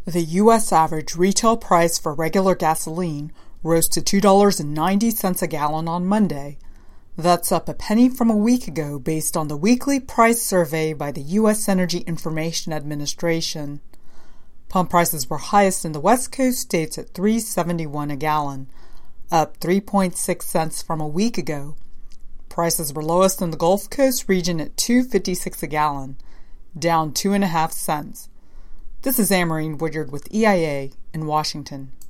The U.S. average retail price for regular gasoline rose to $2.90 a gallon on Monday. That's up a penny from a week ago based on the weekly price survey by the U.S. Energy Information Administration. Pump prices were highest in the West Coast states at $3.71 a gallon, up 3.6 cents from a week ago. Prices were lowest in the Gulf Coast region at $2.56 a gallon, down 2.5 cents. This is Amarine Woodyard with EIA in Washington.